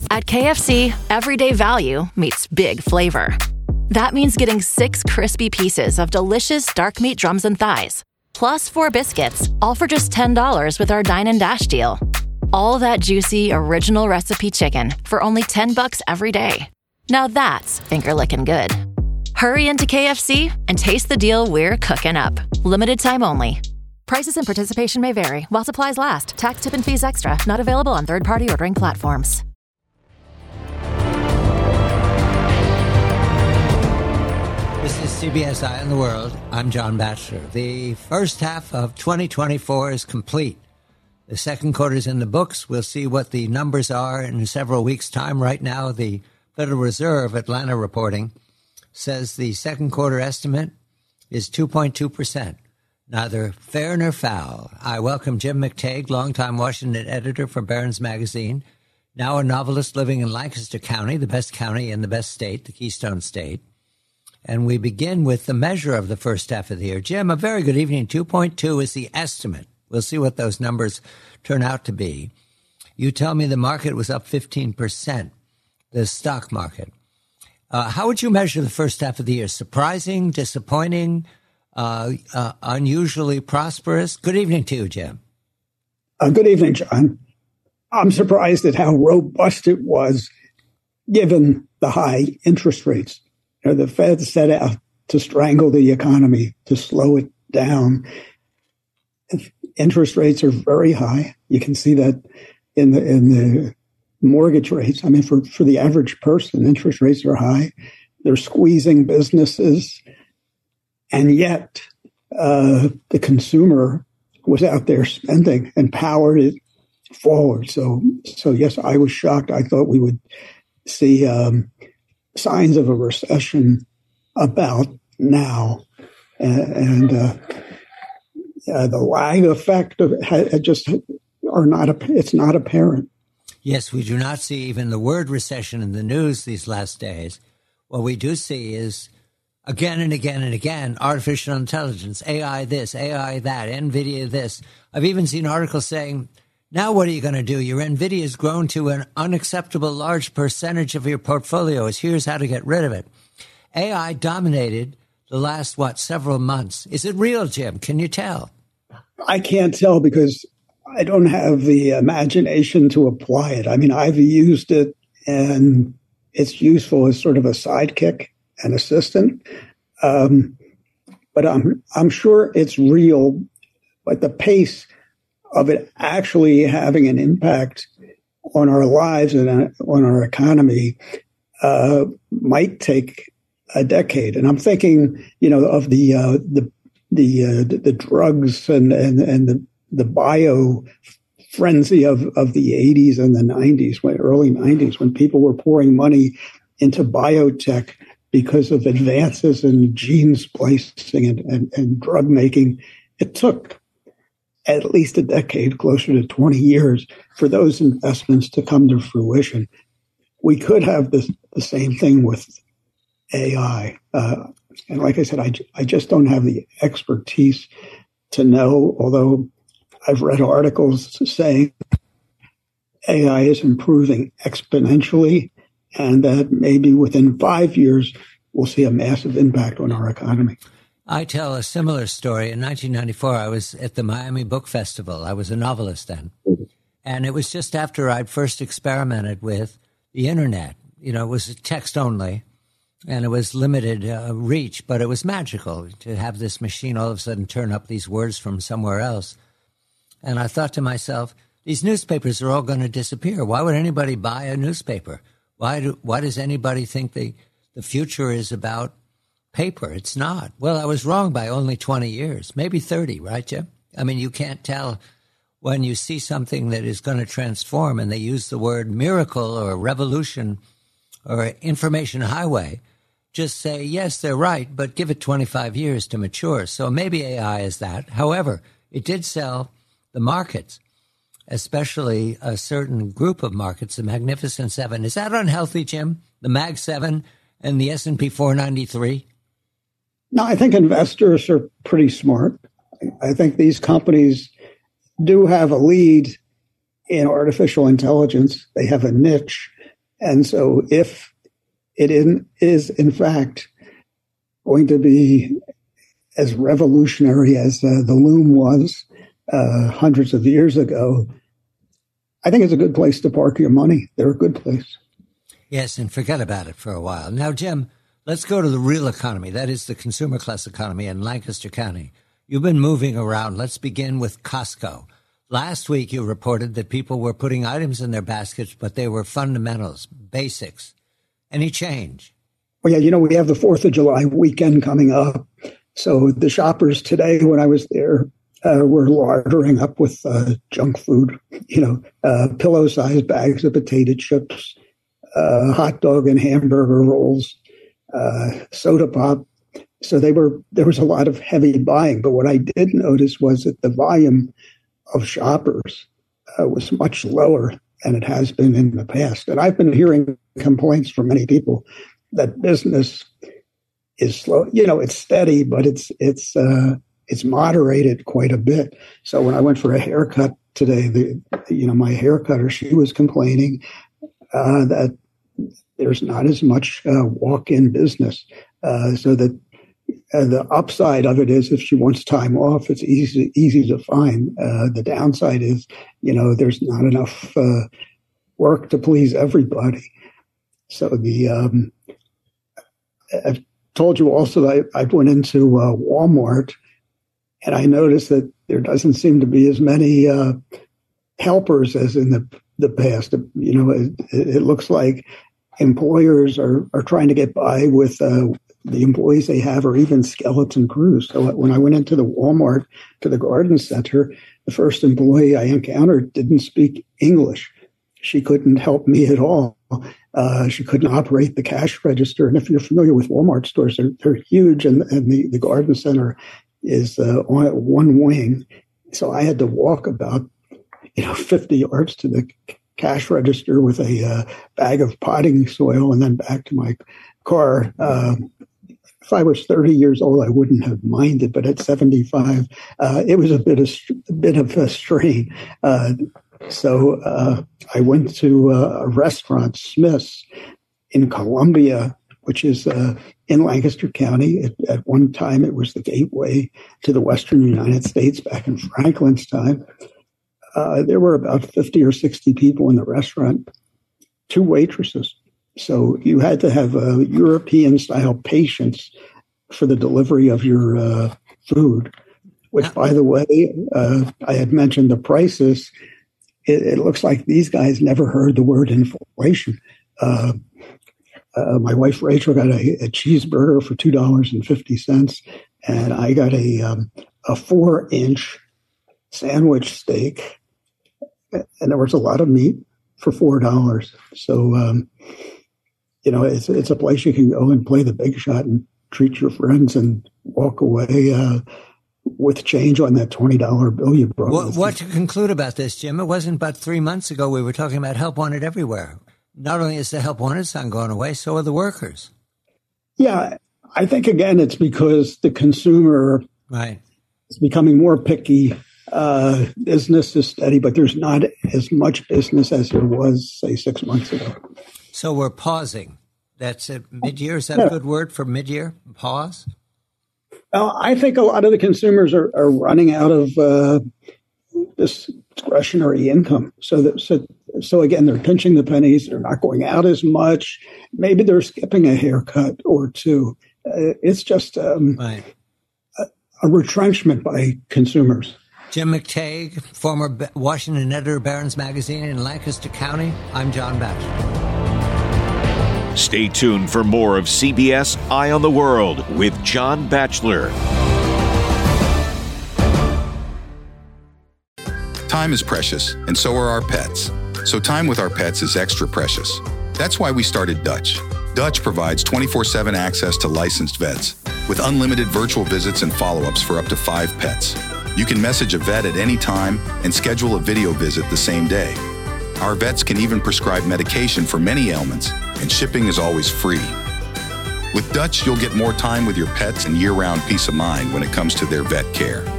At KFC, everyday value meets big flavor. That means getting 6 crispy pieces of delicious dark meat drums and thighs, plus 4 biscuits, all for just $10 with our Dine and Dash deal. All that juicy, original recipe chicken for only $10 every day. Now that's finger-licking good. Hurry into KFC and taste the deal we're cooking up. Limited time only. Prices and participation may vary while supplies last. Tax, tip, and fees extra. Not available on third-party ordering platforms. This is CBS Eye on the World. I'm John Batchelor. The first half of 2024 is complete. The second quarter's in the books. We'll see what the numbers are in several weeks' time. Right now, the Federal Reserve, Atlanta reporting, says the second quarter estimate is 2.2%. Neither fair nor foul. I welcome Jim McTague, longtime Washington editor for Barron's Magazine, now a novelist living in Lancaster County, the best county in the best state, the Keystone State. And we begin with the measure of the first half of the year. Jim, a very good evening. 2.2 is the estimate. We'll see what those numbers turn out to be. You tell me the market was up 15%, the stock market. How would you measure the first half of the year? Surprising, disappointing, unusually prosperous? Good evening to you, Jim. Good evening, John. I'm surprised at how robust it was given the high interest rates. You know, the Fed set out to strangle the economy, to slow it down. Interest rates are very high. You can see that in the mortgage rates. I mean, for the average person, interest rates are high. They're squeezing businesses. And yet the consumer was out there spending and powered it forward. So yes, I was shocked. I thought we would see signs of a recession about now. And the lag effect of it it's not apparent. Yes, we do not see even the word recession in the news these last days. What we do see is again and again and again, artificial intelligence, AI this, AI that, NVIDIA this. I've even seen articles saying, now what are you going to do? Your NVIDIA has grown to an unacceptable large percentage of your portfolio. Here's how to get rid of it. AI dominated the last, several months. Is it real, Jim? Can you tell? I can't tell because I don't have the imagination to apply it. I mean, I've used it and it's useful as sort of a sidekick, an assistant. But I'm sure it's real, but the pace of it actually having an impact on our lives and on our economy might take a decade. And I'm thinking, of the drugs and the bio frenzy of the 80s and the 90s, early 90s, when people were pouring money into biotech because of advances in gene splicing and drug making. It took at least a decade, closer to 20 years, for those investments to come to fruition. We could have the same thing with AI. And like I said, I just don't have the expertise to know, although I've read articles saying AI is improving exponentially and that maybe within 5 years, we'll see a massive impact on our economy. I tell a similar story. In 1994, I was at the Miami Book Festival. I was a novelist then. And it was just after I'd first experimented with the internet. It was text only and it was limited reach, but it was magical to have this machine all of a sudden turn up these words from somewhere else. And I thought to myself, these newspapers are all going to disappear. Why would anybody buy a newspaper? Why does anybody think the future is about paper? It's not. Well, I was wrong by only 20 years, maybe 30, right, Jim? I mean, you can't tell when you see something that is going to transform and they use the word miracle or revolution or information highway. Just say, yes, they're right, but give it 25 years to mature. So maybe AI is that. However, it did sell the markets, especially a certain group of markets, the Magnificent Seven. Is that unhealthy, Jim? The Mag 7 and the S&P 493? No, I think investors are pretty smart. I think these companies do have a lead in artificial intelligence. They have a niche. And so if it is in fact going to be as revolutionary as the loom was hundreds of years ago, I think it's a good place to park your money. They're a good place. Yes, and forget about it for a while. Now, Jim, let's go to the real economy. That is the consumer class economy in Lancaster County. You've been moving around. Let's begin with Costco. Last week, you reported that people were putting items in their baskets, but they were fundamentals, basics. Any change? Well, yeah, we have the 4th of July weekend coming up. So the shoppers today, when I was there, were lardering up with junk food, pillow-sized bags of potato chips, hot dog and hamburger rolls, soda pop. So there was a lot of heavy buying. But what I did notice was that the volume of shoppers was much lower than it has been in the past. And I've been hearing complaints from many people that business is slow. It's steady, but it's moderated quite a bit. So when I went for a haircut today, my haircutter, she was complaining that there's not as much walk-in business. So that the upside of it is if she wants time off, it's easy to find. The downside is, there's not enough work to please everybody. So I've told you also that I went into Walmart, and I noticed that there doesn't seem to be as many helpers as in the past. It looks like employers are trying to get by with the employees they have, or even skeleton crews. So when I went into the Walmart to the garden center, the first employee I encountered didn't speak English. She couldn't help me at all. She couldn't operate the cash register. And if you're familiar with Walmart stores, they're huge, and the garden center is on one wing. So I had to walk about 50 yards to the cash register with a bag of potting soil and then back to my car. If I was 30 years old, I wouldn't have minded, but at 75, it was a bit of a strain. So I went to a restaurant, Smith's, in Columbia, which is in Lancaster County. At one time, it was the gateway to the Western United States back in Franklin's time. There were about 50 or 60 people in the restaurant, 2 waitresses. So you had to have European-style patience for the delivery of your food, which, by the way, I had mentioned the prices. It looks like these guys never heard the word inflation. My wife, Rachel, got a cheeseburger for $2.50, and I got a 4-inch sandwich steak, and there was a lot of meat for $4. So, it's a place you can go and play the big shot and treat your friends and walk away with change on that $20 bill you brought. What to conclude about this, Jim? It wasn't but 3 months ago we were talking about help wanted everywhere. Not only is the help wanted sign going away, so are the workers. Yeah, I think, again, it's because the consumer is becoming more picky. Business is steady, but there's not as much business as there was, say, 6 months ago. So we're pausing. That's it. Mid-year, is that a good word for mid-year? Pause? I think a lot of the consumers are running out of this discretionary income. So again, they're pinching the pennies. They're not going out as much. Maybe they're skipping a haircut or two. It's just a retrenchment by consumers. Jim McTague, former Washington editor of Barron's Magazine in Lancaster County. I'm John Batchelor. Stay tuned for more of CBS Eye on the World with John Batchelor. Time is precious, and so are our pets. So time with our pets is extra precious. That's why we started Dutch. Dutch provides 24/7 access to licensed vets with unlimited virtual visits and follow-ups for up to 5 pets. You can message a vet at any time and schedule a video visit the same day. Our vets can even prescribe medication for many ailments, and shipping is always free. With Dutch, you'll get more time with your pets and year-round peace of mind when it comes to their vet care.